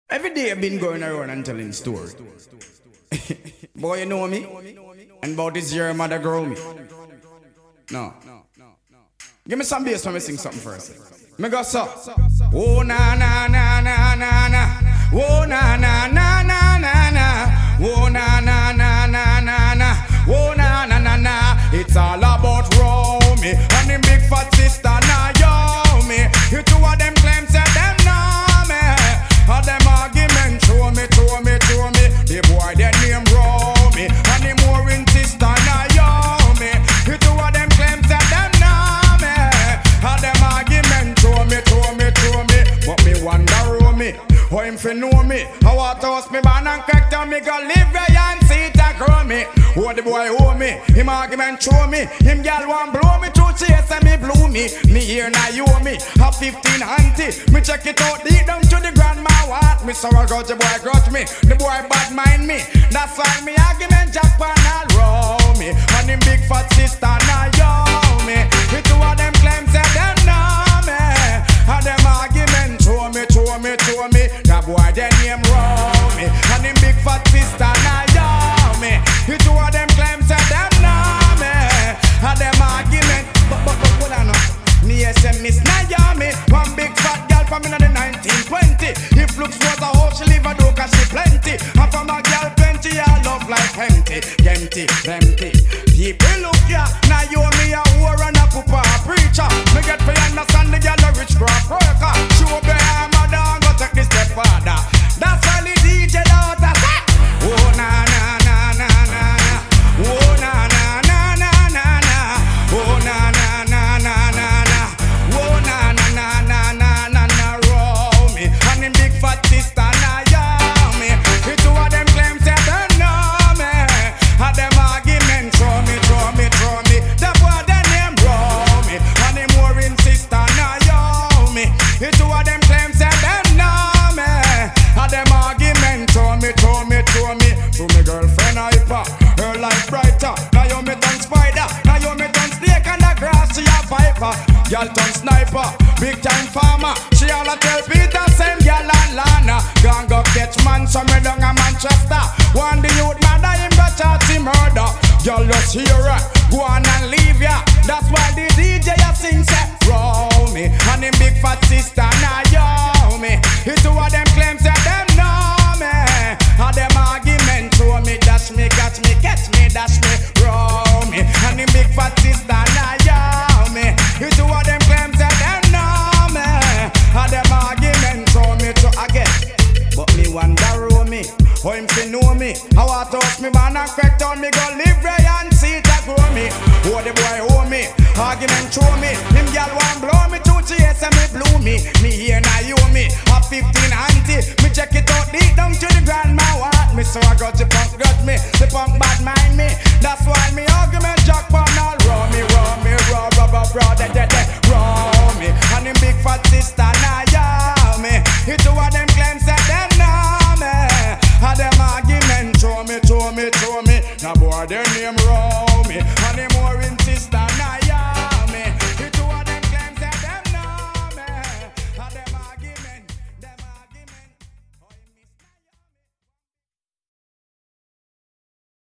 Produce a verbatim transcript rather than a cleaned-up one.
Every day I've been going around and telling story. Boy, you know me? And about this year, mother grow me. No. Give me some bass when me sing something first. Me go so. Oh na na na na na na. Oh na na na na na na. Oh na na na na na na. Oh na na na na. It's all about Romy and the big fat sister Naomi. You two of them claims that them know me. All them argument show me, show me, show me. The boy their name Romy and the more in sister Naomi. You two of them claims that them know me. All them argument show me, show me, show me. But me wonder Romy, how him fi know me? How I toast me man and crack down me go live where and see it a grow me. Oh the boy owe me, him argument show me. Him gal want blow me through chase and me blew me. Me here now you owe me, have fifteen auntie. Me check it out deep down to the grandma what. Me sorrow grudge the boy grudge me, the boy bad mind me. That's why me argument Japan all row me. And him big fat sister now yo me. The two of them claims that them know me. And them argument show me, show me, show me. That boy their name row me. And him big fat sister now yo me. The two of them claims that them know me. And them argument, but but but hold on. Me S M Miss Naomi, one big fat girl from in the nineteen twenty. If looks was a hoe, she live a do cause she plenty. And from a girl plenty, I love like empty, empty, empty. People look ya, Naomi a whore and a pooper a preacher. Me get for understand the girl a rich crop worker. She will be her mother and go take this step father. That's all the D J daughter say. Oh na na na na na na. Oh na na na na na na. Oh na na na na na na. Oh na na na na na na na. Row me and him big fat sister Naomi. The two of them claims that they know me. And them argument throw me, throw me, throw me. The boy their name row me and him worrying sister Naomi. The two of them claims that they know me. And them argument throw me, throw me, throw me. To me girlfriend hyper, her life brighter. Naomi turn spider, Naomi turn snake and the grass she a viper. Girl turn sniper, big time farmer. She all a tell Peter same girl and Lana. Gang go catch man somewhere down a Manchester. One the youth man that him go charge him murder. Girl just hear her, go on and leave ya. That's why the D J a sing say row me and him big fat sister Naomi. The two of them claims that them know me. And them argument show me, dash me, catch me, catch me, dash me, row me and him big fat sister Naomi. The two of them claims that them know me. And them argument show me to again. But me wonder row me, how him fi know me. How I toast me man and crack down me go live where and see it a grow me. Oh the boy owe me, argument show me. Him gal want blow me to chase and me blew me. Me here now you me, have fifteen auntie. Me check it out deep down to the grandma what. Me so I got the punk got me, the punk bad mind me. That's why me argument jack pan all row me, row me, row rubber broad.